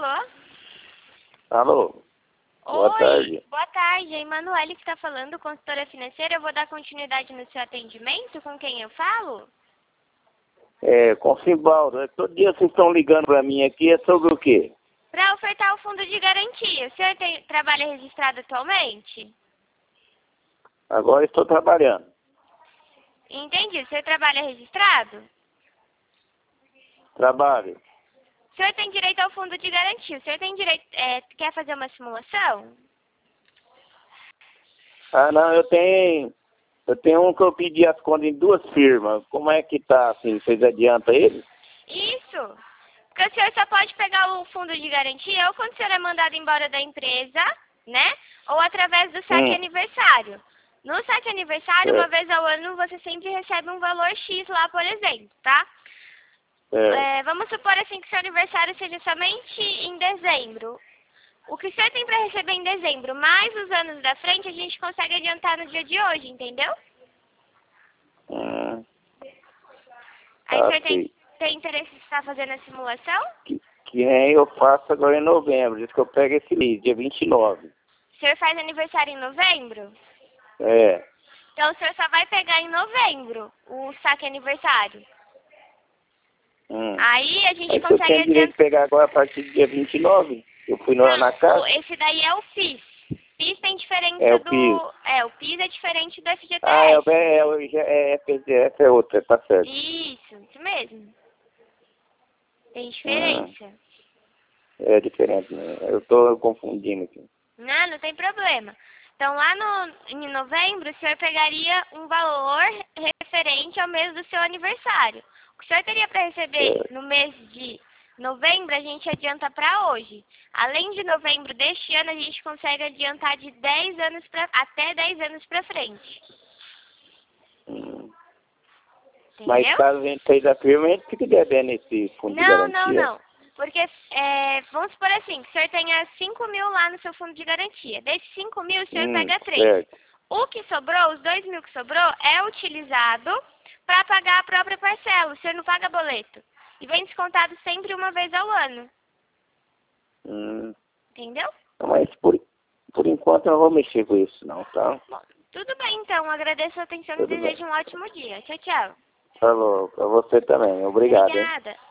Alô? Alô? Boa tarde. Boa tarde. É Emanuele que está falando, consultora financeira. Eu vou dar continuidade no seu atendimento. Com quem eu falo? Com o Simbaldo. Todo dia vocês estão ligando para mim aqui, é sobre o quê? Para ofertar o fundo de garantia. O senhor trabalha registrado atualmente? Agora estou trabalhando. Entendi. O senhor trabalha registrado? Trabalho. O senhor tem direito ao fundo de garantia. O senhor tem direito... quer fazer uma simulação? Ah, não, eu tenho um que eu pedi as contas em 2 firmas. Como é que tá, assim? Vocês adiantam ele? Isso. Porque o senhor só pode pegar o fundo de garantia ou quando o senhor é mandado embora da empresa, né? Ou através do saque aniversário. No saque aniversário, uma vez ao ano, você sempre recebe um valor X lá, por exemplo, tá? Vamos supor assim que seu aniversário seja somente em dezembro. O que o senhor tem para receber em dezembro, mais os anos da frente, a gente consegue adiantar no dia de hoje, entendeu? Aí o senhor tem interesse em estar fazendo a simulação? Que nem eu faço agora em novembro. Diz que eu pego esse mês, dia 29. O senhor faz aniversário em novembro? É. Então o senhor só vai pegar em novembro o saque aniversário. Aí a gente consegue adiantar. Você tem direito de pegar agora a partir do dia 29? Eu fui na casa. Esse daí é o PIS. PIS tem diferença o PIS. o PIS é diferente do FGTS. FGTS é outra, tá certo. Isso mesmo. Tem diferença. É diferente, né? Eu tô confundindo aqui. Não tem problema. Então lá em novembro o senhor pegaria um valor referente ao mês do seu aniversário. O que o senhor teria para receber no mês de novembro, a gente adianta para hoje. Além de novembro deste ano, a gente consegue adiantar de 10 anos até 10 anos para frente. Entendeu? Mas caso a gente fez a firma, a gente fica devendo esse fundo de garantia. Não. Porque, vamos supor assim, que o senhor tenha 5 mil lá no seu fundo de garantia. Desses 5 mil, o senhor pega 3. Certo. O que sobrou, os 2 mil que sobrou, é utilizado para pagar a própria parcela. O senhor não paga boleto. E vem descontado sempre uma vez ao ano. Entendeu? Mas por enquanto eu não vou mexer com isso não, tá? Bom, tudo bem então. Agradeço a atenção e desejo um ótimo dia. Tchau, tchau. Falou, pra você também. Obrigado. Obrigada.